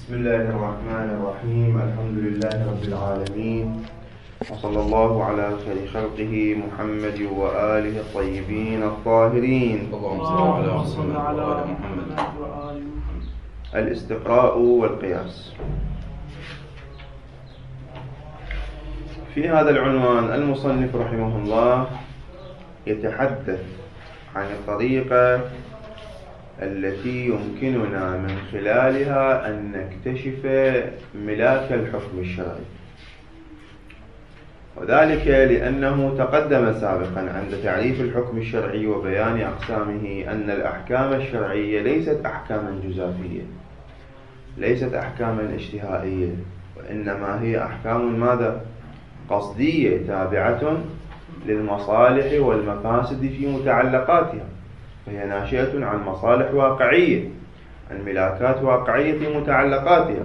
بسم الله الرحمن الرحيم. الحمد لله رب العالمين، وصلى الله على خير خلقه محمد وآله الطيبين الطاهرين. اللهم صل على محمد. الاستقراء والقياس. في هذا العنوان المصنف رحمه الله يتحدث عن الطريقة التي يمكننا من خلالها أن نكتشف ملاك الحكم الشرعي، وذلك لأنه تقدم سابقا عند تعريف الحكم الشرعي وبيان أقسامه أن الأحكام الشرعية ليست أحكاما جزافية، ليست أحكاما اشتهائية، وإنما هي أحكام ماذا؟ قصدية، تابعة للمصالح والمفاسد في متعلقاتها، فهي ناشئة عن مصالح واقعية، عن ملاكات واقعية في متعلقاتها،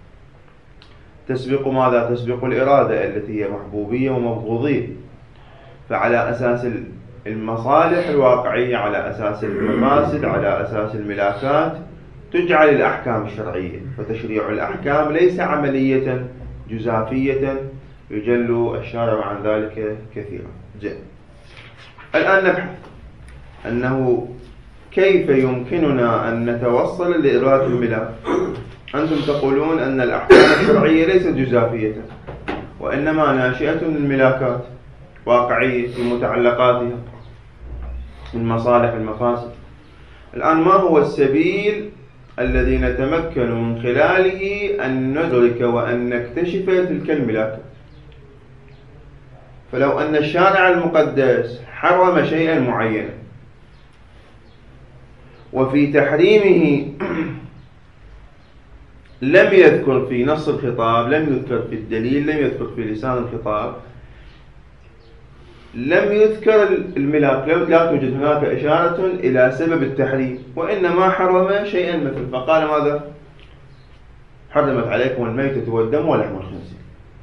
تسبق ماذا؟ تسبق الإرادة التي هي محبوبية ومبغوضية. فعلى أساس المصالح الواقعية، على أساس المفاسد، على أساس الملاكات تجعل الأحكام الشرعية. فتشريع الأحكام ليس عملية جزافية يجل الشارع عن ذلك كثيرا. الآن نبحث أنه كيف يمكننا أن نتوصل لإرادة الملاك. أنتم تقولون أن الأحكام الشرعية ليست جزافية، وإنما ناشئة من ملاكات واقعية في متعلقاتها من مصالح المفاسد. الآن ما هو السبيل الذي نتمكن من خلاله أن ندرك وأن نكتشف تلك الملاكات؟ فلو أن الشارع المقدس حرم شيئا معينا، وفي تحريمه لم يذكر في نص الخطاب، لم يذكر في الدليل، لم يذكر في لسان الخطاب، لم يذكر الملاك، لا توجد هناك إشارة إلى سبب التحريم، وإنما حرم شيئا مثل، فقال ماذا؟ حرمت عليكم الميتة والدم ولحم الخنزير.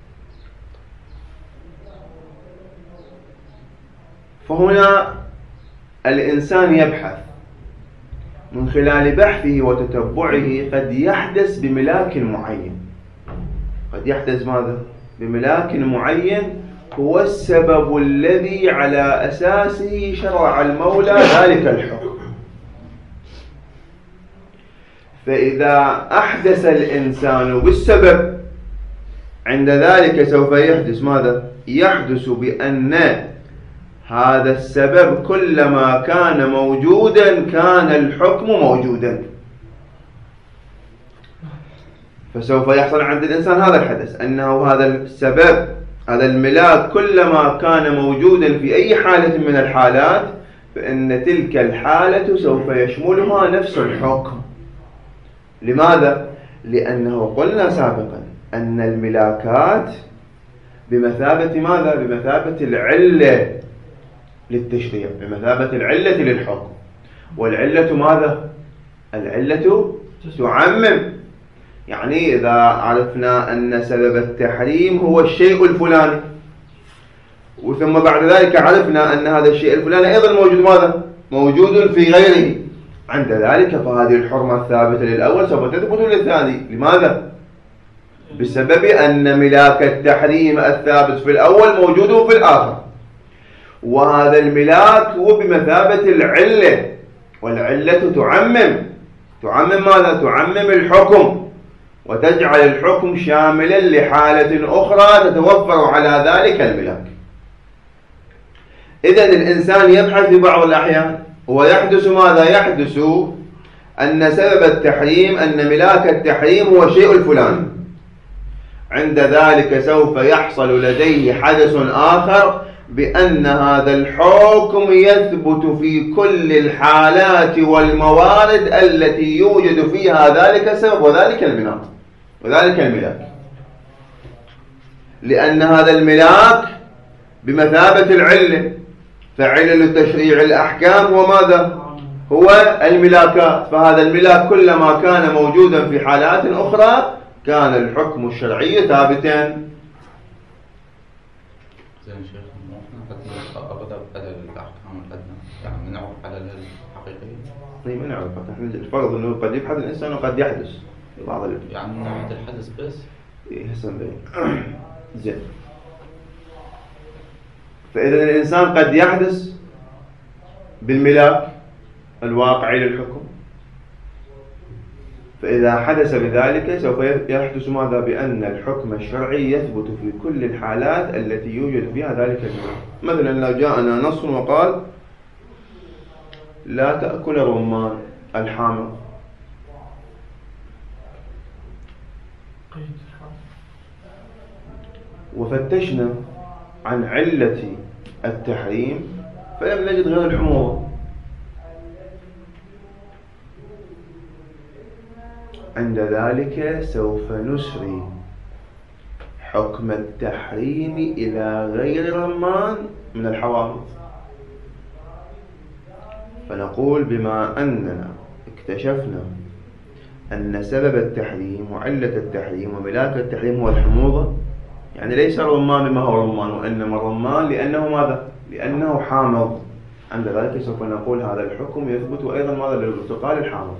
فهنا الإنسان يبحث من خلال بحثه وتتبعه، قد يحدث بملاك معين، قد يحدث ماذا؟ بملاك معين هو السبب الذي على أساسه شرع المولى ذلك الحكم. فإذا أحدث الإنسان بالسبب، عند ذلك سوف يحدث ماذا؟ يحدث بأن هذا السبب كلما كان موجودا كان الحكم موجودا. فسوف يحصل عند الإنسان هذا الحدث، أنه هذا السبب، هذا الملاك كلما كان موجودا في أي حالة من الحالات، فإن تلك الحالة سوف يشملها نفس الحكم. لماذا؟ لأنه قلنا سابقا أن الملاكات بمثابة ماذا؟ بمثابة العلة للتشريع، بمثابة العلة للحكم. والعلة ماذا؟ العلة تعمم. يعني إذا عرفنا أن سبب التحريم هو الشيء الفلاني، وثم بعد ذلك عرفنا أن هذا الشيء الفلاني أيضا موجود ماذا؟ موجود في غيره، عند ذلك فهذه الحرمة الثابتة للأول سوف تثبت للثاني. لماذا؟ بسبب أن ملاك التحريم الثابت في الأول موجود في الآخر، وهذا الملاك هو بمثابة العلة، والعلة تعمم ماذا؟ تعمم الحكم، وتجعل الحكم شاملا لحالة أخرى تتوفر على ذلك الملاك. إذن الإنسان يبحث في بعض الأحيان ويحدث ماذا؟ يحدث أن سبب التحريم، أن ملاك التحريم هو الشيء الفلاني، عند ذلك سوف يحصل لديه حدث آخر بأن هذا الحكم يثبت في كل الحالات والموارد التي يوجد فيها ذلك السبب وذلك الملاك، لأن هذا الملاك بمثابة العلة. فعلل تشريع الأحكام هو ماذا؟ هو الملاكات. فهذا الملاك كلما كان موجودا في حالات أخرى كان الحكم الشرعي ثابتا. يعني نعرف على الحقيقية. طيب نعرف، الفرض أنه قد يبحث الإنسان وقد يحدث، بعض يعني من ناحية الحدث بس. هسه نبين. زين. فإذا الإنسان قد يحدث بالملاك الواقعي للحكم، فإذا حدث بذلك سوف يحدث ماذا؟ بأن الحكم الشرعي يثبت في كل الحالات التي يوجد فيها ذلك الملاك. مثلا لو جاءنا نص وقال لا تأكل الرمان الحامض، وفتشنا عن علة التحريم فلم نجد غير الحموضة، عند ذلك سوف نسري حكم التحريم إلى غير الرمان من الحوامض، فنقول بما أننا اكتشفنا أن سبب التحريم وعلة التحريم وملاك التحريم هو الحموضة، يعني ليس الرمان بما هو رمان، وإنما الرمان لأنه ماذا؟ لأنه حامض، عند ذلك سوف نقول هذا الحكم يثبت أيضا ماذا؟ للبرتقال الحامض.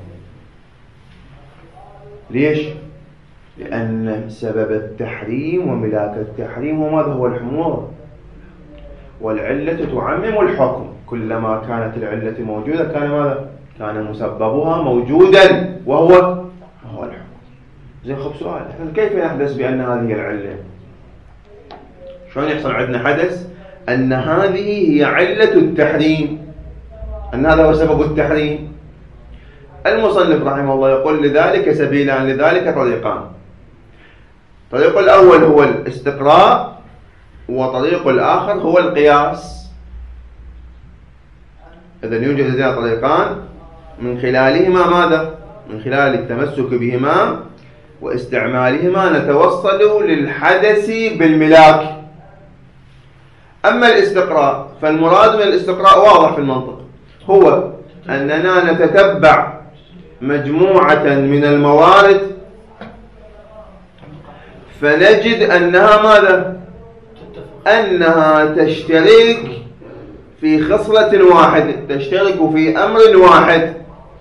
ليش؟ لأن سبب التحريم وملاك التحريم هو ماذا؟ هو الحموضة، والعلة تعمم الحكم، كلما كانت العلة موجودة كان ماذا؟ كان مسببها موجودا وهو الحكم. زين، خب سؤال، كيف يحدث بأن هذه العلة؟ شلون يحصل عندنا حدث أن هذه هي علة التحريم، أن هذا هو سبب التحريم؟ المصنف رحمه الله يقول لذلك سبيلان، لذلك طريقان. الطريق الأول هو الاستقراء، وطريق الآخر هو القياس. إذن يوجد لدينا طريقان من خلالهما ماذا؟ من خلال التمسك بهما واستعمالهما نتوصل للحدث بالملاك. أما الاستقراء فالمراد من الاستقراء واضح في المنطق، هو أننا نتتبع مجموعة من الموارد فنجد أنها ماذا؟ أنها تشترك في خصلة واحدة، تشترك في أمر واحد،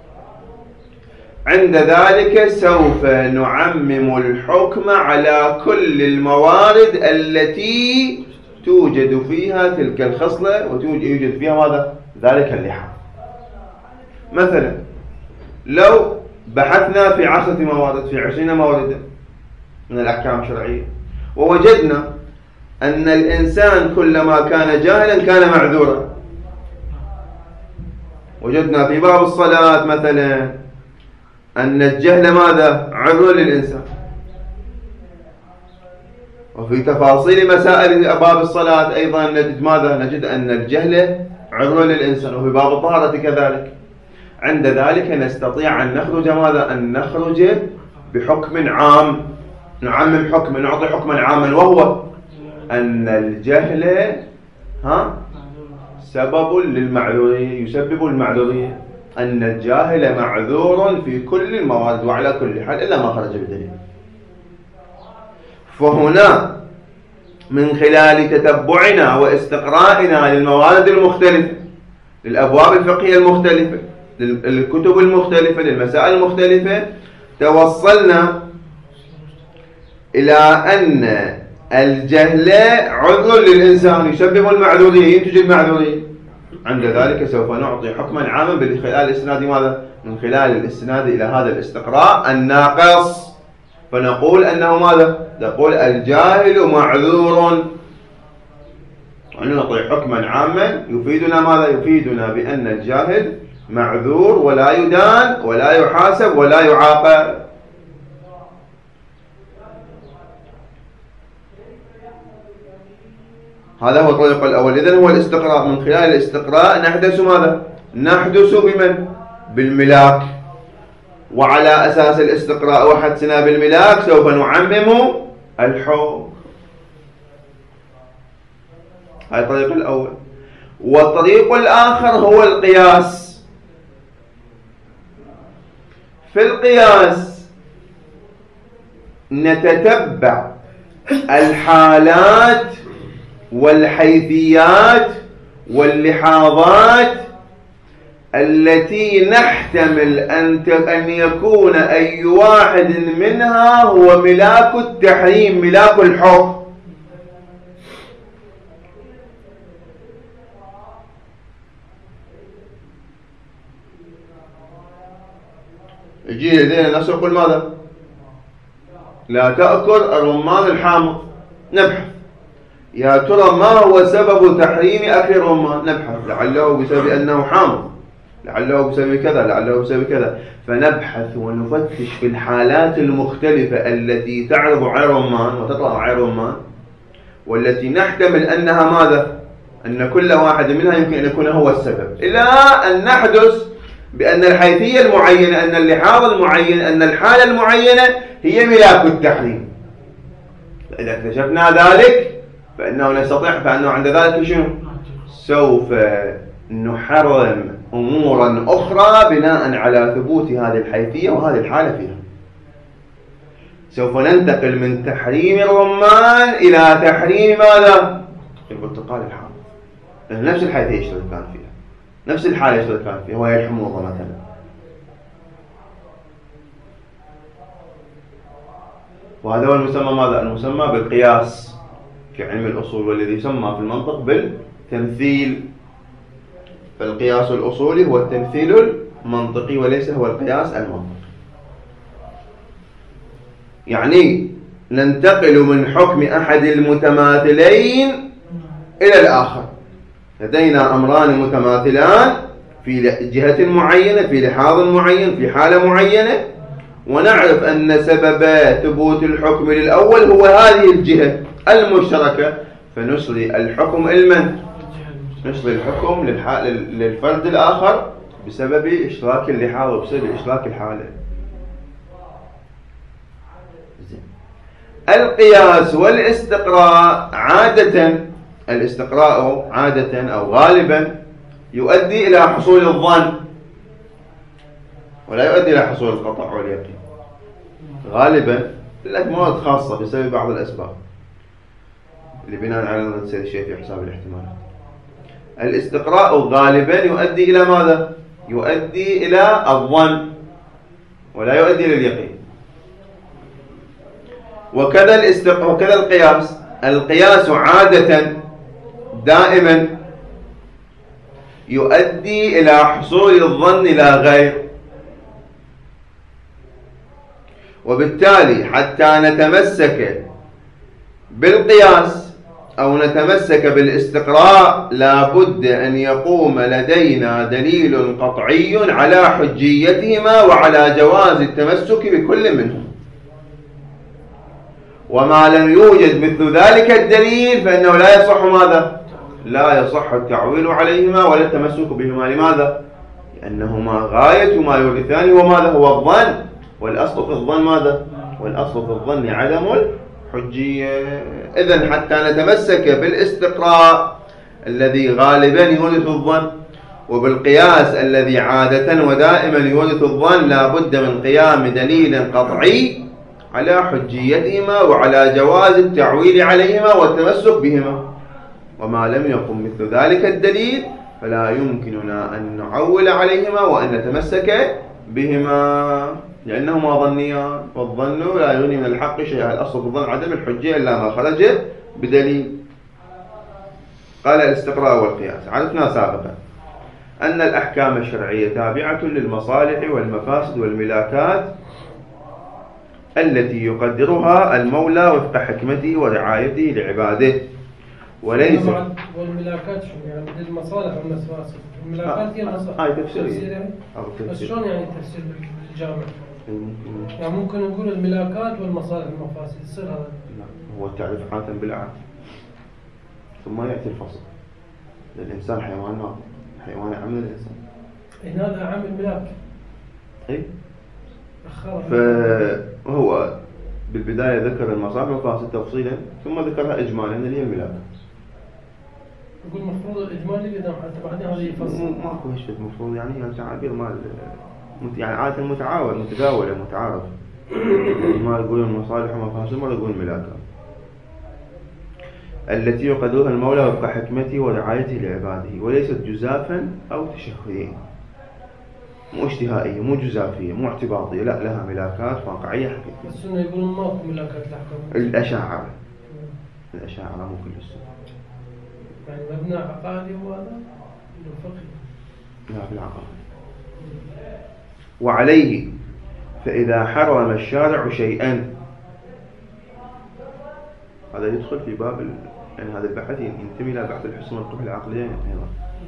عند ذلك سوف نعمم الحكم على كل الموارد التي توجد فيها تلك الخصلة ويوجد فيها ماذا؟ ذلك اللحاظ. مثلا لو بحثنا في 10 موارد، في 20 موردا من الأحكام الشرعية، ووجدنا أن الإنسان كلما كان جاهلا كان معذورا، وجدنا في باب الصلاة مثلا أن الجهل ماذا؟ عذر للإنسان، وفي تفاصيل مسائل باب الصلاة أيضا نجد ماذا؟ نجد أن الجهل عذر للإنسان، وفي باب الطهارة كذلك. عند ذلك نستطيع أن نخرج ماذا؟ أن نخرج بحكم عام، نعمم حكم، نعطي حكما عاما، وهو أن الجهل سبب للمعذورية، يسبب المعذورية، أن الجاهل معذور في كل الموارد وعلى كل حال إلا ما خرج بدليل. فهنا من خلال تتبعنا واستقرائنا للموارد المختلفة، للأبواب الفقهية المختلفة، للكتب المختلفة، للمسائل المختلفة، توصلنا إلى أن الجهل عذر للإنسان يسبب المعذورية، ينتج المعذورية. عند ذلك سوف نعطي حكما عاما من خلال الاستناد ماذا؟ من خلال الاستناد إلى هذا الاستقراء الناقص، فنقول أنه ماذا؟ نقول الجاهل معذور، ونعطي حكما عاما يفيدنا ماذا؟ يفيدنا بأن الجاهل معذور ولا يدان ولا يحاسب ولا يعاقب. هذا هو الطريق الأول. إذن هو الاستقراء، من خلال الاستقراء نحدث ماذا؟ نحدث بمن؟ بالملاك، وعلى أساس الاستقراء وحدثنا بالملاك سوف نعمم الحكم. هذا الطريق الأول. والطريق الآخر هو القياس. في القياس نتتبع الحالات والحيثيات واللحاظات التي نحتمل أن يكون أي واحد منها هو ملاك التحريم، ملاك الحكم. يجي لدينا الناس يقول ماذا؟ لا تأكل الرمان الحامض. نبحث يا ترى ما هو سبب تحريم أكل الرمان؟ نبحث لعله بسبب أنه حامض، لعله بسبب كذا، لعله بسبب كذا. فنبحث ونفتش في الحالات المختلفة التي تعرض على الرمان وتطلع على الرمان، والتي نحتمل أنها ماذا؟ أن كل واحد منها يمكن أن يكون هو السبب، إلى أن نحدث بأن الحيثية المعينة، أن اللحاظ المعين، أن الحالة المعينة هي ملاك التحريم. فإذا اكتشفنا ذلك فإنه نستطيع، فإنه عند ذلك شنو؟ سوف نحرم أمورا أخرى بناء على ثبوت هذه الحيثية وهذه الحالة فيها. سوف ننتقل من تحريم الرمان إلى تحريم ماذا؟ البرتقال الحامض، لأن نفس الحيثية يشترك كان فيها، نفس الحالة يشترك كان فيها، وهي الحموضة مثلا. وهذا هو المسمى ماذا؟ المسمى بالقياس في علم الأصول، والذي يسمى في المنطق بالتمثيل. فالقياس الأصولي هو التمثيل المنطقي وليس هو القياس المنطقي. يعني ننتقل من حكم أحد المتماثلين إلى الآخر. لدينا أمران متماثلان في جهة معينة، في لحاظ معين، في حالة معينة، ونعرف أن سبب ثبوت الحكم للأول هو هذه الجهة المشتركة، فنسري الحكم نسري الحكم للفرد الآخر بسبب اشتراك اللحاظ وبسبب اشتراك الحالة. القياس والاستقراء عادة، الاستقراء عادة أو غالبا يؤدي إلى حصول الظن ولا يؤدي إلى حصول القطع واليقين. غالبا للأمور خاصة بسبب بعض الأسباب اللي بناء على نسير الشيء في حساب الاحتمالات. الاستقراء غالبا يؤدي إلى ماذا؟ يؤدي إلى الظن ولا يؤدي إلى اليقين. وكذا القياس. القياس عادة دائما يؤدي إلى حصول الظن لا غير. وبالتالي حتى نتمسك بالقياس أو نتمسك بالاستقراء لابد أن يقوم لدينا دليل قطعي على حجيتهما وعلى جواز التمسك بكل منهم. وما لم يوجد مثل ذلك الدليل فإنه لا يصح ماذا؟ لا يصح التعويل عليهما ولا التمسك بهما. لماذا؟ لأنهما غاية ما يورثان وماذا هو الظن، والأصل في الظن ماذا؟ والأصل في الظن عدم الحجية. إذن حتى نتمسك بالاستقراء الذي غالبا يورث الظن وبالقياس الذي عادة ودائما يورث الظن لابد من قيام دليل قطعي على حجيتهما وعلى جواز التعويل عليهما والتمسك بهما. وما لم يقم مثل ذلك الدليل فلا يمكننا أن نعول عليهما وأن نتمسك بهما، لأنهما ظنيان، والظن لا يغني من الحق شيئا. الأصل في الظن عدم الحجية إلا ما خرج بدليل. قال الاستقراء والقياس. عرفنا سابقا أن الأحكام الشرعية تابعة للمصالح والمفاسد والملاكات التي يقدرها المولى وفق حكمته ورعايته لعباده، وليس والملاكات شو يعني؟ المصالح والمفاسد. الملاكات هي المصالح. تفسيرية. بس شلون يعني التفسير بالجامع؟ يعني ممكن نقول الملاكات والمصالح والمفاسد يصير هذا؟ لا، هو التعريف عادة بالعام ثم يأتي الفصل. الإنسان حيوان ناطق، حيوان عمل الإنسان. هذا عام الملاك. إيه. فهو بالبداية ذكر المصالح والمفاسد تفصيلا ثم ذكرها إجمالا اللي هي الملاك. يقول مفروض الإجمالي إذا حتى بعدين هذا يفصل. ماكو هالشيء مفروض، يعني تعابير مال يعني عادة متداولة متعارف. ما يقولون مصالح ومفاسد ولا يقولون ملاكات. التي يقدرها المولى وفق حكمته ورعايته لعباده وليست جزافا أو تشهيا. مو اشتهائية، مو جزافية، مو اعتباطية، لا، لها ملاكات واقعية حقيقية. السنة يقولون ماكو ملاكات الأحكام. الأشاعرة مو كل السنة. يعني مبنى عقائدي هو هذا الفقهي. لا، في العقائد. وعليه فإذا حرم الشارع شيئا، هذا يدخل في باب يعني هذا البحث ينتمي إلى بحث الحسن والقبح العقلية أيضا.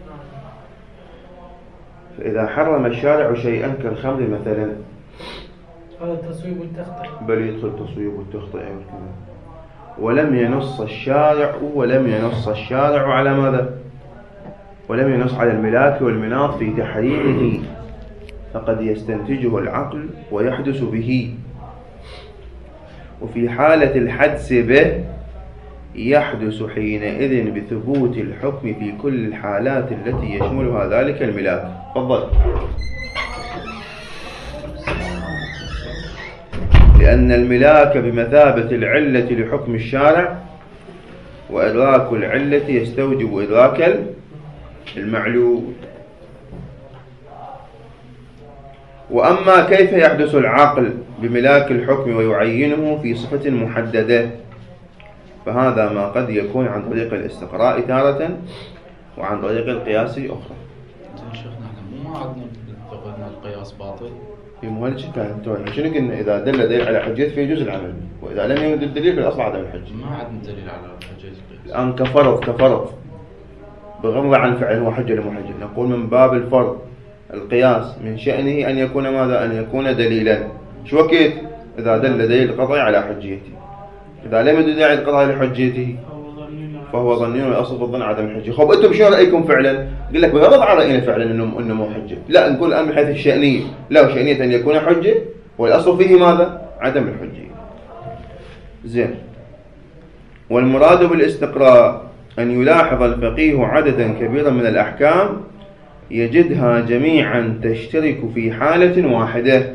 فإذا حرم الشارع شيئا كالخمر مثلا، هذا التصويب والتخطئ، بل يدخل تصويب والتخطئ والكلام. ولم ينص الشارع على ماذا؟ ولم ينص على الملاك والمناط في تحريمه، فقد يستنتجه العقل ويحدث به. وفي حالة الحدث به يحدث حينئذ بثبوت الحكم في كل الحالات التي يشملها ذلك الملاك. تفضل. لأن الملاك بمثابة العلة لحكم الشارع، وإدراك العلة يستوجب إدراك المعلوم. وأما كيف يحدث العقل بملاك الحكم ويعينه في صفة محددة، فهذا ما قد يكون عن طريق الاستقراء تارة، وعن طريق القياس أخرى. شيخنا احنا ما عندنا فقدنا القياس باطل. في مهلك كان شنو قلنا؟ إذا دل دليل على حجية فيجوز العمل، وإذا لم يوجد الدليل بالأصل عدم الحج. ما عندنا دليل على حجية القياس. الآن كفرض بغض عن فعل هو حجة لمحجة، نقول من باب الفرض القياس من شأنه أن يكون ماذا؟ أن يكون دليلا. شو وقت؟ إذا دل دليل قطعي على حجيته. إذا لم يدل دليل قطعي على حجيته فهو ظني، والأصل في الظن عدم الحجة. خب أنتم شو رأيكم فعلا؟ قل لك بغض عن رأينا فعلا إنه مو حجة. لا، نقول الآن من حيث الشأنية، لا، شأنية أن يكون حجة، والأصل فيه ماذا؟ عدم الحجة. زين. والمراد بالاستقراء أن يلاحظ الفقيه عددا كبيرا من الأحكام يجدها جميعا تشترك في حالة واحدة،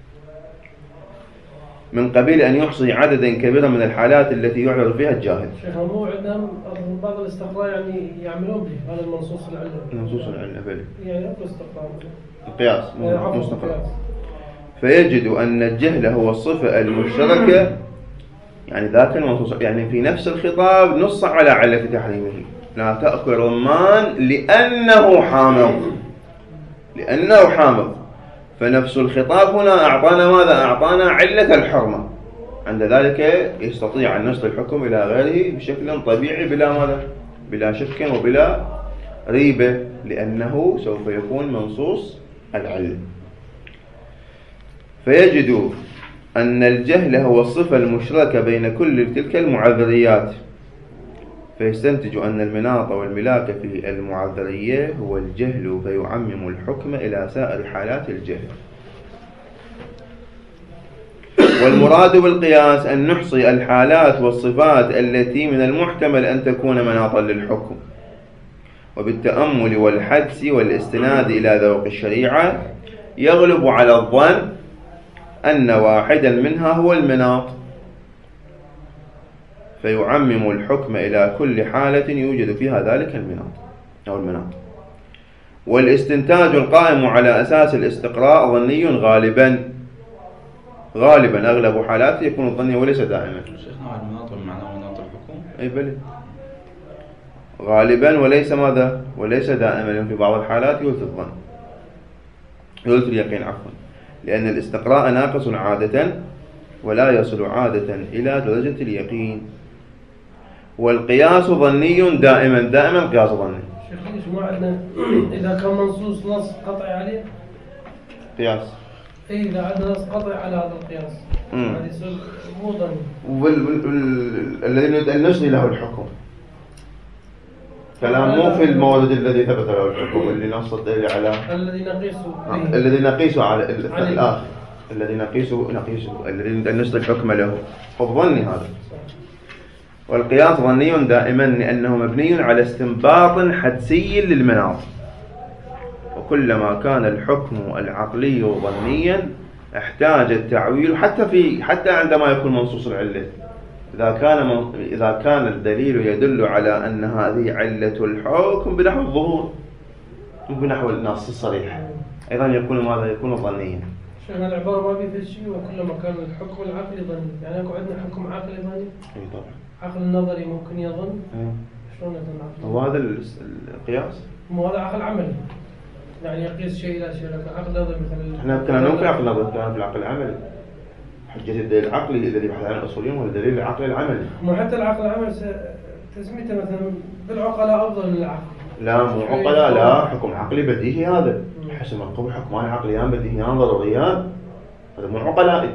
من قبيل أن يحصي عددا كبيرا من الحالات التي يعرض فيها الجاهل. شيخ مو عندنا بعض الاستقراء يعني يعملون به هذا المنصوص العلة. منصوص العلة بلي. يعني هذا الاستقراء. القياس مستقر. فيجد أن الجهل هو الصفة المشتركة، يعني ذاك المنصوص، يعني في نفس الخطاب نص على علة تحريمه. لا تأكل رمان لأنه حامض. فنفس الخطاب هنا أعطانا ماذا؟ أعطانا علة الحرمة. عند ذلك يستطيع أن نصل الحكم إلى غيره بشكل طبيعي بلا ماذا؟ بلا شك وبلا ريبة، لأنه سوف يكون منصوص العلة. فيجد أن الجهل هو الصفة المشتركة بين كل تلك المعذريات، فيستنتج أن المناط والملاك في المعذرية هو الجهل، فيعمم الحكم إلى سائر حالات الجهل. والمراد بالقياس أن نحصي الحالات والصفات التي من المحتمل أن تكون مناطا للحكم، وبالتأمل والحدس والاستناد إلى ذوق الشريعة يغلب على الظن أن واحدا منها هو المناط، فيعمم الحكم إلى كل حالة يوجد فيها ذلك المناط أو المناط. والاستنتاج القائم على أساس الاستقراء ظني غالبا أغلب حالاته يكون الظني وليس دائما. شيخنا المناط بمعنى مناط الحكم؟ أي بلى، غالبا وليس ماذا؟ وليس دائما. في بعض الحالات يورث الظن، يورث اليقين عفوا، لأن الاستقراء ناقص عادة ولا يصل عادة إلى درجة اليقين. والقياس ظني دائما قياس ظني. شيخ ليش ما عندنا إذا كان منصوص نص قطعي عليه قياس؟ إذا عندنا نص قطعي على هذا القياس هذا يصير مو ظني. الذي نريد أن نجني له الحكم كلام مو في المورد الذي ثبت له الحكم، اللي نص الدليل على الذي نقيسه على الآخر، الذي نقيسه الذي نجني الحكم له فظني هذا. والقياس ظني دائما لأنه مبني على استنباط حدسي للمناط، وكلما كان الحكم العقلي ظنيا احتاج التعويل حتى عندما يكون منصوص العلة. إذا كان الدليل يدل على أن هذه علة الحكم بنحو الظهور، مو بنحو النص الصريح. أيضا يكون ماذا؟ يكون ظنيا. شيخنا العبارة ما في شيء وكلما كان الحكم العقلي ظني، يعني اكو عندنا حكم عقلي ظني؟ اي طبعا. عقل النظري ممكن يظن؟ شلون يظن عقل؟ هو هذا القياس؟ مو هذا عقل عملي. يعني يقيس شيء لا شيء، لكن عقل نظري مثلا احنا كنا نقول في عقل نظري، كان في العقل العملي. حجة الدليل العقلي الذي يبحث عنه الأصوليون هو الدليل العقلي العملي. مو حتى العقل العملي تسميته مثلا بالعقلاء أفضل من العقل. لا مو عقلاء، لا، حكم عقلي بديهي هذا. حسب القبح حكمان عقليان بديهيان ضروريان، هذا مو عقلائي.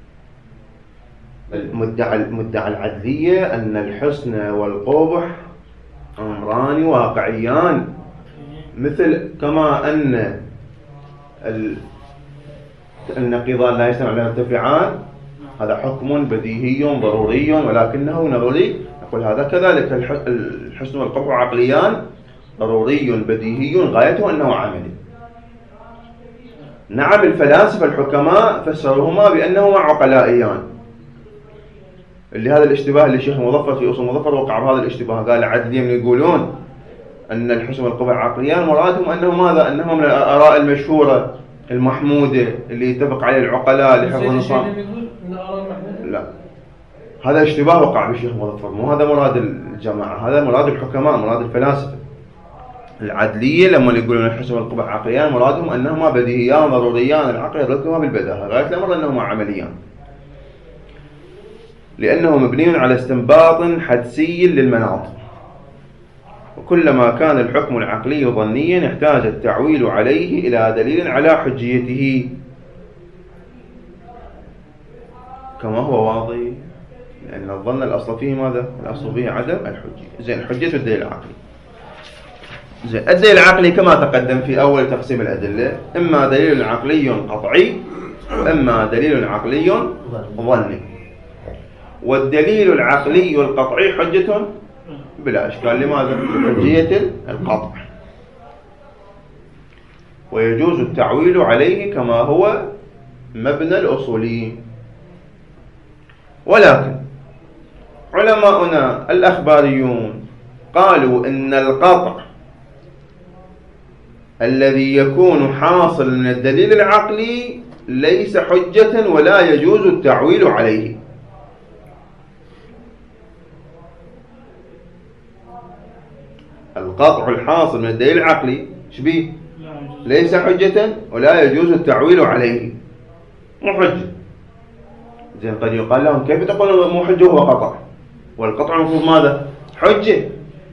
المدعى العدلية أن الحسن والقبح أمران واقعيان، مثل كما أن النقيضان لا يجتمع بين يرتفعان، هذا حكم بديهي ضروري ولكنه نظري. نقول هذا كذلك، الحسن والقبح عقليان ضروري بديهي غايته أنه عملي. نعم الفلاسفة الحكماء فسروهما بأنهما عقلائيان، اللي هذا الاشتباه اللي الشيخ مظفر في أصول مظفر وقع بهذا الاشتباه. قال عدليا من يقولون أن الحسن والقبح عقليان، مرادهم أنه ماذا؟ أنهم من الآراء المشهورة المحمودة اللي يتفق عليه العقلاء لحفظ النظام. لا، هذا اشتباه وقع بالشيخ مظفر، مو هذا مراد الجماعة، هذا مراد الحكماء، مراد الفلاسفة. العدلية لما يقولون الحسن والقبح عقليان مرادهم أنهما بديهيان ضروريان، العقل يدركهما بالبداهة، غاية الأمر أنهما عمليان، لأنه مبني على استنباط حدسي للمناط. وكلما كان الحكم العقلي ظنيا احتاج التعويل عليه إلى دليل على حجيته، كما هو واضح، لأن الظن الأصل فيه ماذا؟ الأصل فيه عدم الحجية. زين، حجية الدليل العقلي. زين، الدليل العقلي كما تقدم في أول تقسيم الأدلة، إما دليل عقلي قطعي وإما دليل عقلي ظني. والدليل العقلي القطعي حجة بلا إشكال. لماذا؟ حجية القطع، ويجوز التعويل عليه كما هو مبنى الأصوليين. ولكن علماؤنا الأخباريون قالوا إن القطع الذي يكون حاصل من الدليل العقلي ليس حجة ولا يجوز التعويل عليه. القطع الحاصل من الدليل العقلي شبيه؟ ليس حجة ولا يجوز التعويل عليه، مو حجة. زين، قد يقال لهم كيف تقولون مو حجة وهو قطع؟ والقطع المفروض ماذا؟ حجة.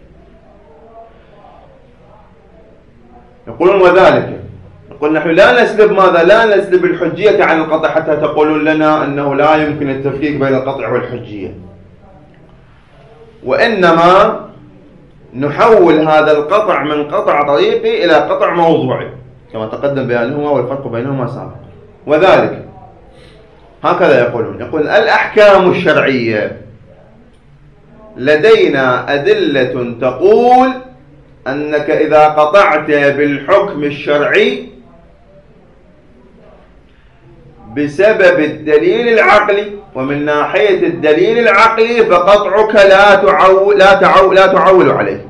يقولون وذلك، يقول نحن لا نسلب ماذا؟ لا نسلب الحجية عن القطع حتى تقولون لنا أنه لا يمكن التفكيك بين القطع والحجية، وإنما نحول هذا القطع من قطع طريقي إلى قطع موضوعي كما تقدم بيانهما، والفرق بينهما سابق. وذلك هكذا يقولون، يقول الأحكام الشرعية لدينا أدلة تقول أنك إذا قطعت بالحكم الشرعي بسبب الدليل العقلي، ومن ناحية الدليل العقلي فقطعك لا تعول عليه.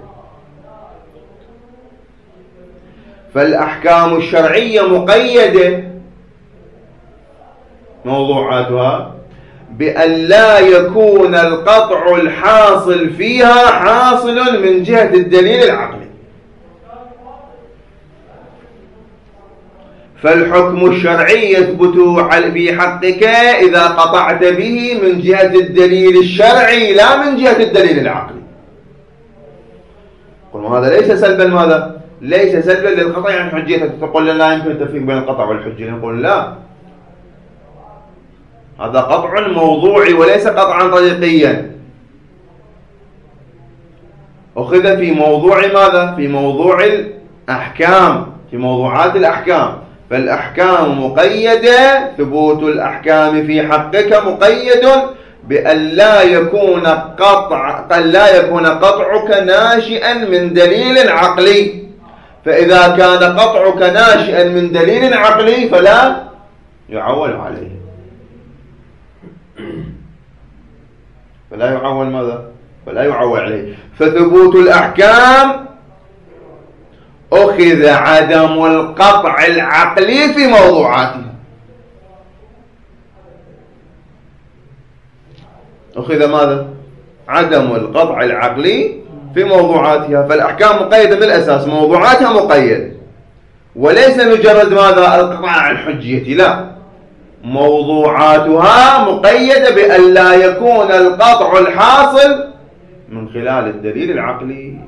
فالأحكام الشرعية مقيدة موضوعاتها بأن لا يكون القطع الحاصل فيها حاصل من جهة الدليل العقلي. فالحكم الشرعي يثبت في حقك إذا قطعت به من جهة الدليل الشرعي لا من جهة الدليل العقلي. قلنا هذا ليس سلبا ماذا؟ ليس سلبا للقطع عن حجيتك. تقول لنا لا يمكن التفريق بين القطع والحجية، نقول لا، هذا قطع موضوعي وليس قطعا طريقيا، أخذ في موضوع ماذا؟ في موضوع الأحكام، في موضوعات الأحكام. فالأحكام مقيدة، ثبوت الأحكام في حقك مقيد بأن لا يكون قطعك ناشئا من دليل عقلي. فإذا كان قطعك ناشئا من دليل عقلي فلا يعول عليه، فلا يعول ماذا؟ فلا يعول عليه. فثبوت الأحكام أخذ أخذ عدم القطع العقلي في موضوعاتها. أخذ ماذا؟ عدم القطع العقلي في موضوعاتها. فالأحكام مقيدة بالأساس، موضوعاتها مقيدة، وليس مجرد ماذا؟ القطع عن حجية، لا، موضوعاتها مقيدة بأن لا يكون القطع الحاصل من خلال الدليل العقلي.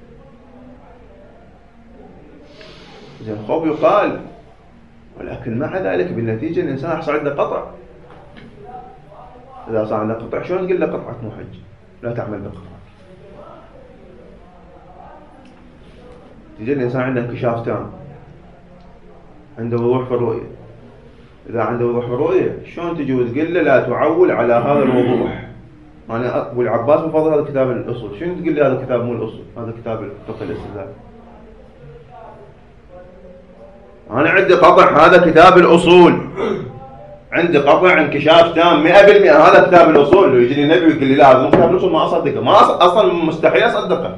زين، خوف يقال، ولكن مع ذلك بالنتيجة الإنسان يحصل عنده قطع. إذا صار عنده قطع شلون نقول له قطعك مو حج؟ لا تعمل بقطعك. تجي الإنسان عنده انكشاف تام، عنده وضوح في الرؤية. إذا عنده وضوح في الرؤية شلون تجي وتقول له لا تعول على هذا الوضوح؟ أنا أبو العباس بفضل هذا كتاب الأصول، شنو تقول لي هذا الكتاب مو الأصول، هذا كتاب الفقه الاستدلال. أنا عندي قطع هذا كتاب الأصول، عندي قطع انكشاف تام 100%، هذا كتاب الأصول. لو يجيني النبي ويقول لي لا هذا مو كتاب الأصول ما أصدقه، ما أصلا مستحيل أصدقه،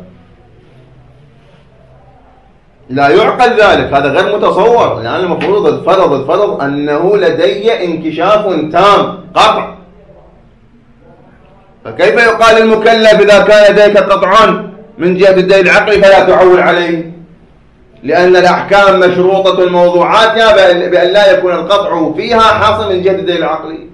لا يعقل ذلك، هذا غير متصور. لأن المفروض الفرض أنه لدي انكشاف تام قطع. فكيف يقال المكلف إذا كان لديك قطع من جهة الدليل العقلي فلا تعول عليه؟ لأن الأحكام مشروطة الموضوعات بأن لا يكون القطع فيها حاصل من جهة الدليل العقلي.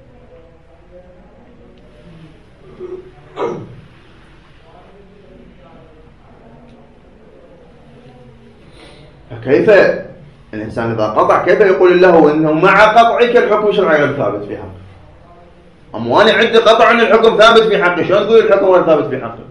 فكيف الإنسان إذا قطع كيف يقول له إنه مع قطعك الحكم الشرعي غير ثابت في حقه؟ أنا عندي قطع أن الحكم ثابت في حقي، شلون تقول الحكم غير ثابت في حقك؟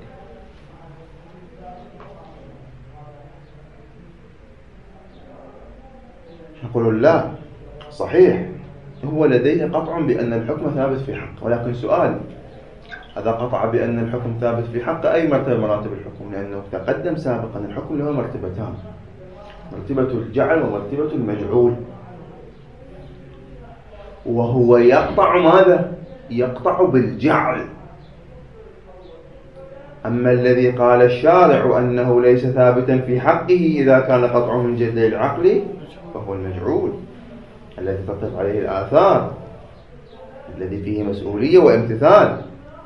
نقول لا، صحيح هو لديه قطع بأن الحكم ثابت في حقه، ولكن سؤال، هذا قطع بأن الحكم ثابت في حقه أي مرتبة مراتب الحكم؟ لأنه تقدم سابقا الحكم له مرتبتان، مرتبة الجعل ومرتبة المجعول، وهو يقطع ماذا؟ يقطع بالجعل. أما الذي قال الشارع أنه ليس ثابتا في حقه إذا كان قطعه من جهة الدليل العقلي فهو المجعول الذي تطلق عليه الآثار، الذي فيه مسؤولية وامتثال.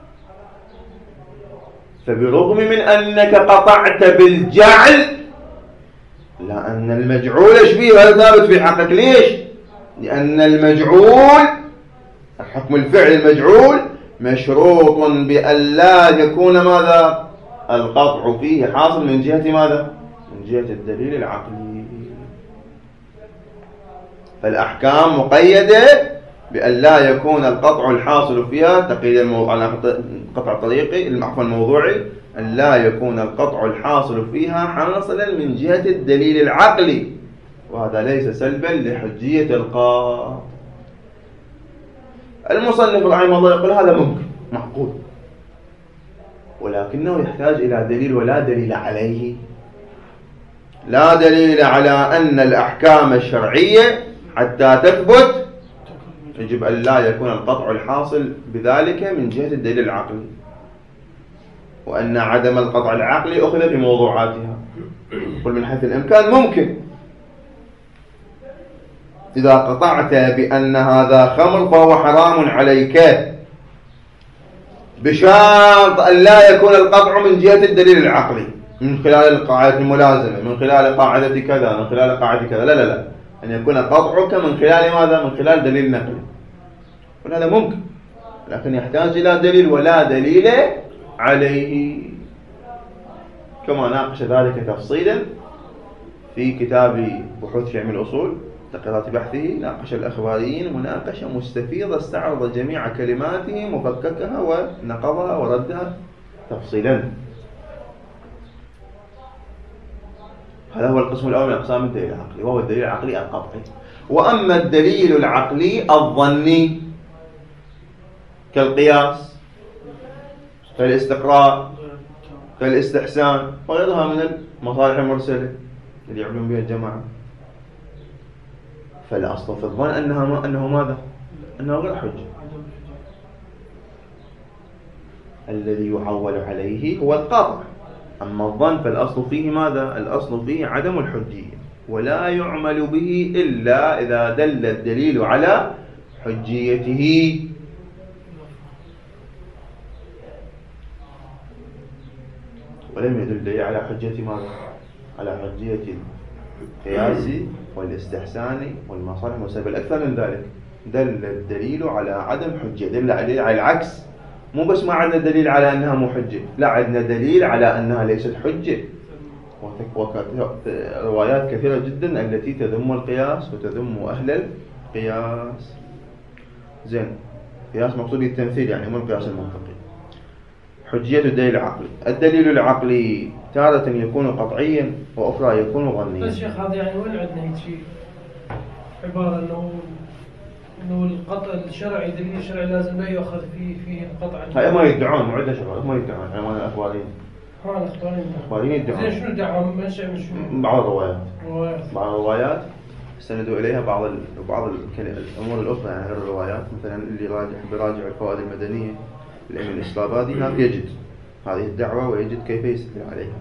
فبرغم من أنك قطعت بالجعل، لأن المجعول شبيه هذا ثابت في حقك. ليش؟ لأن المجعول، الحكم الفعل المجعول مشروط بأن لا يكون ماذا؟ القطع فيه حاصل من جهة ماذا؟ من جهة الدليل العقلي. فالأحكام مقيدة بأن لا يكون القطع الحاصل فيها تقييد قطع طريقي المعفى الموضوعي، أن لا يكون القطع الحاصل فيها حاصلا من جهة الدليل العقلي، وهذا ليس سلبا لحجية القاطع. المصنف رحمه الله يقول هذا ممكن معقول، ولكنه يحتاج إلى دليل ولا دليل عليه. لا دليل على أن الأحكام الشرعية حتى تثبت يجب أن لا يكون القطع الحاصل بذلك من جهة الدليل العقلي، وأن عدم القطع العقلي أخذ في موضوعاتها. قل من حيث الإمكان ممكن إذا قطعت بأن هذا خمر فهو حرام عليك بشرط أن لا يكون القطع من جهة الدليل العقلي من خلال القاعدة الملازمة، من خلال قاعدة كذا، من خلال قاعدة كذا، لا لا لا، أن يكون قطعك من خلال ماذا؟ من خلال دليل نقلي. وهذا ممكن، لكن يحتاج إلى دليل ولا دليل عليه، كما ناقش ذلك تفصيلا في كتاب بحوث في علم الأصول تقريرات بحثه. ناقش الأخباريين مناقشة مستفيضة، استعرض جميع كلماته مفككها ونقضها وردها تفصيلا. هذا هو القسم الأول من أقسام الدليل العقلي، وهو الدليل العقلي القطعي. وأما الدليل العقلي الظني كالقياس، كالاستقراء، كالاستحسان وغيرها من المصالح المرسلة اللي يعملون بها الجماعة، فالأصل في الظن أنه ماذا؟ أنه غير حجة. الذي يعول عليه هو القطع، أما الظن فالأصل فيه ماذا؟ الأصل فيه عدم الحجية، ولا يعمل به إلا إذا دل الدليل على حجيته. ولم يدل على حجية ماذا؟ على حجية القياس والاستحسان والمصالح والسبب. الأكثر من ذلك، دل الدليل على عدم حجية، دل على العكس. مو بس ما عندنا دليل على أنها مو حجة، لا، عندنا دليل على أنها ليست حجة. روايات كثيرة جدا التي تذم القياس وتذم أهل القياس. زين، قياس مقصود التمثيل، يعني مو القياس المنطقي. حجية الدليل العقلي. الدليل العقلي تارة يكون قطعيا وأخرى يكون ظنيا. بس شيخ هذا يعني وين عندنا هيك شيء عبارة إنه القطع الشرعي، دليل الشرعي لازم لا يؤخذ فيه القطع. هاي ما يدعون، مو عندنا شغل، ما يدعون، يعني ما الأخباريين. الأخباريين يدعون. زين، شنو دعوهم؟ منشأ من شنو؟ بعض الروايات. بعض الروايات استندوا إليها بعض الأمور الأخرى، يعني غير الروايات. مثلا اللي يراجع الفوائد المدنية الإمام الإسلابادي هناك يجد هذه الدعوة ويجد كيف يستدل عليها.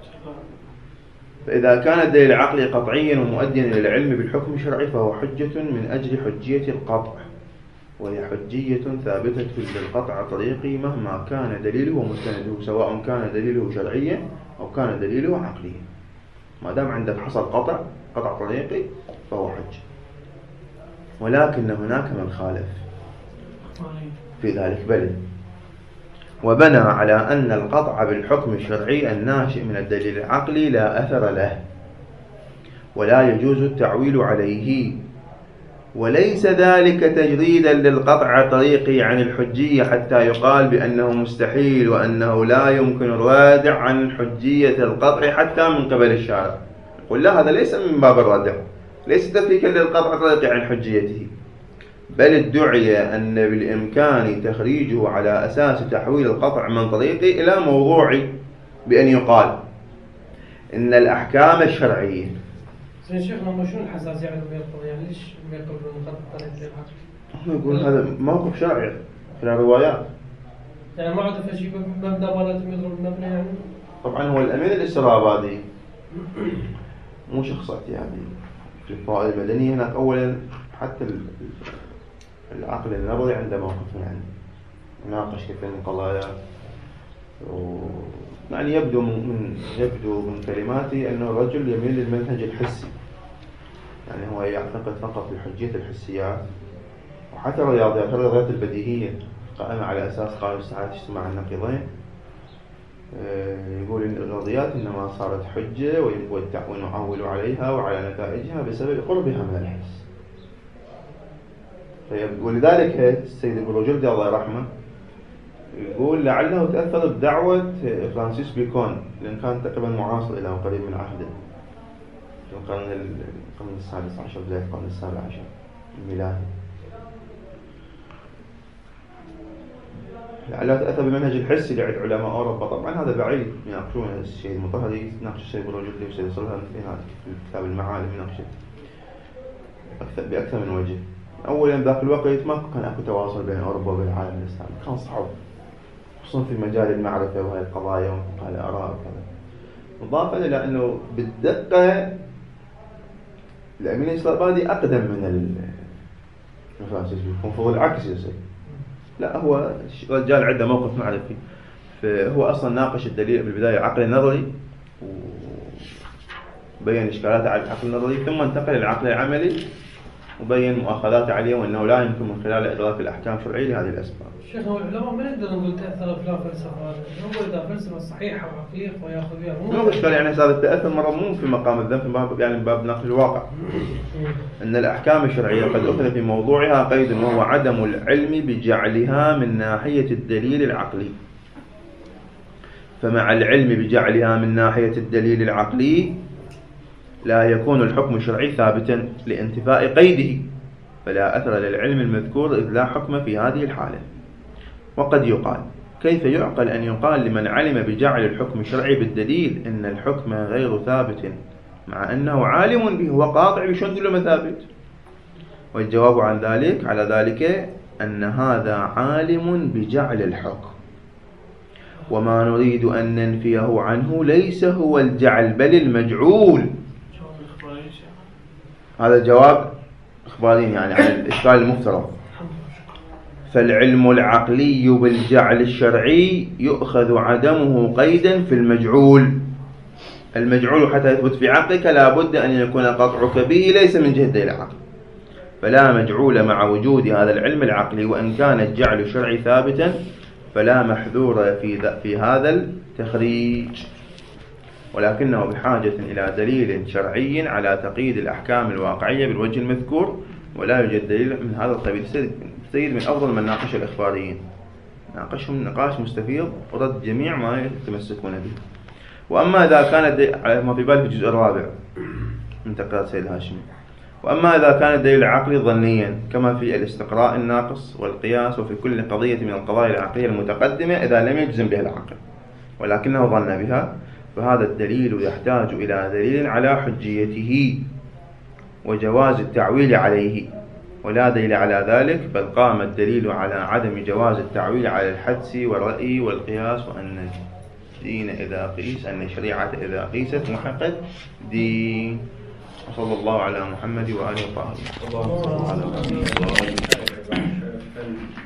فإذا كان الدليل العقلي قطعيا ومؤديا إلى العلم بالحكم الشرعي فهو حجة من أجل حجية القطع، وهي حجية ثابتة للقطع طريقي مهما كان دليله ومستنده، سواء كان دليله شرعيا أو كان دليله عقليا. ما دام عندك حصل قطع طريقي فهو حجة. ولكن هناك من خالف في ذلك، بل وبنى على أن القطع بالحكم الشرعي الناشئ من الدليل العقلي لا أثر له ولا يجوز التعويل عليه، وليس ذلك تجريدا للقطع الطريقي عن الحجية حتى يقال بأنه مستحيل وأنه لا يمكن الردع عن حجية القطع حتى من قبل الشارع. يقول لا، هذا ليس من باب الردع، ليس تفكيكا للقطع الطريقي عن حجيته، بل ادعي أن بالإمكان تخريجه على أساس تحويل القطع من طريقي إلى موضوعي، بأن يقال إن الأحكام الشرعية. زين شيخنا، ما شنو الحساسية عندهم يقولون؟ يعني ليش ما يقولون القطع طريقي؟ هم يقول هذا موقف شرعي في الروايات، يعني ما عاد في شيء مبنى مالتهم يضرب المبنى يعني. طبعا هو الأمين الإسلابادي مو شخصية يعني في الفوائد المدنية. هناك أولا حتى العقل النظري عنده موقف من عنده، ناقش كثير من قضايا، يعني يبدو من كلماتي أنه الرجل يميل للمنهج الحسي، يعني هو يعتقد فقط بحجية الحسيات، وحتى الرياضيات البديهية قائمة على أساس قانون استحالة اجتماع النقيضين. يقول إن الرياضيات إنما صارت حجة ونعول عليها وعلى نتائجها بسبب قربها من الحس. ولذلك السيد ابن رجل الله يرحمه يقول لعله تأثر بدعوة فرانسيس بيكون، لأن كان تقريبا معاصر إلى قريب من عهده في القرن السادس عشر، بداية القرن السابع عشر الميلادي. لعله تأثر بالمنهج الحسي لعد علماء أوروبا. طبعا هذا بعيد، يناقشون الشيء المطهري، يناقش الشيء ابن رجل والسيد صلها في كتاب المعالم، يناقشه بأكثر من وجه. أولا ذاك الوقت ما كان أكو تواصل بين أوروبا والعالم الإسلامي، كان صعب خصوصا في مجال المعرفة وهي القضايا وانتقال الآراء وكذا. إضافة إلى أنه بالدقة الأمين الإسلابادي أقدم من فرانسيس بيكون، المفروض العكس يصير. لا، هو رجال عنده موقف معرفي، فهو أصلا ناقش الدليل بالبداية العقل النظري وبين إشكالاته على العقل النظري، ثم انتقل للعقل العملي وبين مؤاخذات عليه وأنه لا يمكن من خلال إدراك الأحكام الشرعية لهذه الأسباب. شيخ، هو العلماء ما نقدر نقول تأثر فلان فلسفة، هو إذا فلسفة صحيحة وعقيق ويأخذ بها مو مشكلة، يعني هذا التأثر مرة مو في مقام الذنب، في باب يعني باب نقل الواقع. أن الأحكام الشرعية قد أخذ في موضوعها قيد وهو عدم العلم بجعلها من ناحية الدليل العقلي، فمع العلم بجعلها من ناحية الدليل العقلي لا يكون الحكم الشرعي ثابتا لانتفاء قيده، فلا أثر للعلم المذكور إذ لا حكم في هذه الحالة. وقد يقال كيف يعقل أن يقال لمن علم بجعل الحكم الشرعي بالدليل إن الحكم غير ثابت مع أنه عالم به وقاطع بشد له مثابت؟ والجواب على ذلك أن هذا عالم بجعل الحكم وما نريد أن ننفيه عنه ليس هو الجعل بل المجعول. هذا جواب إخباري يعني عن الإشكال المفترض. فالعلم العقلي بالجعل الشرعي يؤخذ عدمه قيدا في المجعول. المجعول حتى يثبت في عقلك لا بد أن يكون قطعك به ليس من جهة دليل العقل، فلا مجعول مع وجود هذا العلم العقلي، وإن كان الجعل الشرعي ثابتا فلا محذور في هذا التخريج، ولكنه بحاجة إلى دليل شرعي على تقييد الأحكام الواقعية بالوجه المذكور، ولا يوجد دليل من هذا القبيل. السيد من أفضل من ناقش الإخباريين، ناقشهم نقاش مستفيض ورد جميع ما يتمسكون به. وأما إذا كان ما في بالي في الجزء الرابع من تقرير سيد الهاشمي، وأما إذا كان الدليل العقلي ظنيا كما في الاستقراء الناقص والقياس وفي كل قضية من القضايا العقلية المتقدمة إذا لم يجزم بها العقل ولكنه ظن بها، فهذا الدليل يحتاج إلى دليل على حجيته وجواز التعويل عليه، ولا دليل على ذلك، بل قام الدليل على عدم جواز التعويل على الحدس والرأي والقياس، وأن الدين إذا قيس، أن الشريعة إذا قيست محقق دين. وصلى الله على محمد وآله وصحبه.